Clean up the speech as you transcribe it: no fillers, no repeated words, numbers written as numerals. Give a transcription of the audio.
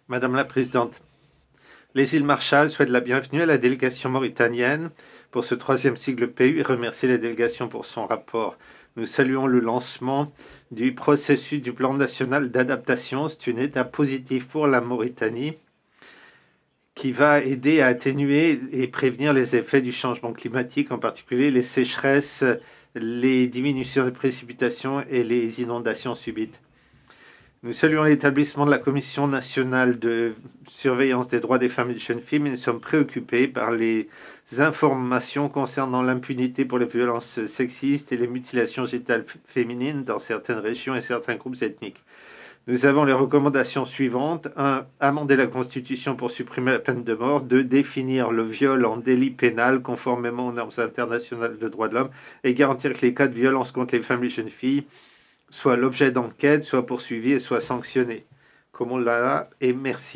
Madame la Présidente, les îles Marshall souhaitent la bienvenue à la délégation mauritanienne pour ce troisième cycle PU et remercier la délégation pour son rapport. Nous saluons le lancement du processus du plan national d'adaptation. C'est une étape positive pour la Mauritanie qui va aider à atténuer et prévenir les effets du changement climatique, en particulier les sécheresses, les diminutions de précipitations et les inondations subites. Nous saluons l'établissement de la Commission nationale de surveillance des droits des femmes et des jeunes filles, mais nous sommes préoccupés par les informations concernant l'impunité pour les violences sexistes et les mutilations génitales féminines dans certaines régions et certains groupes ethniques. Nous avons les recommandations suivantes. 1. Amender la Constitution pour supprimer la peine de mort. 2. Définir le viol en délit pénal conformément aux normes internationales de droits de l'homme et garantir que les cas de violence contre les femmes et les jeunes filles soit l'objet d'enquête, soit poursuivi et soit sanctionné, comme on l'a là, et merci.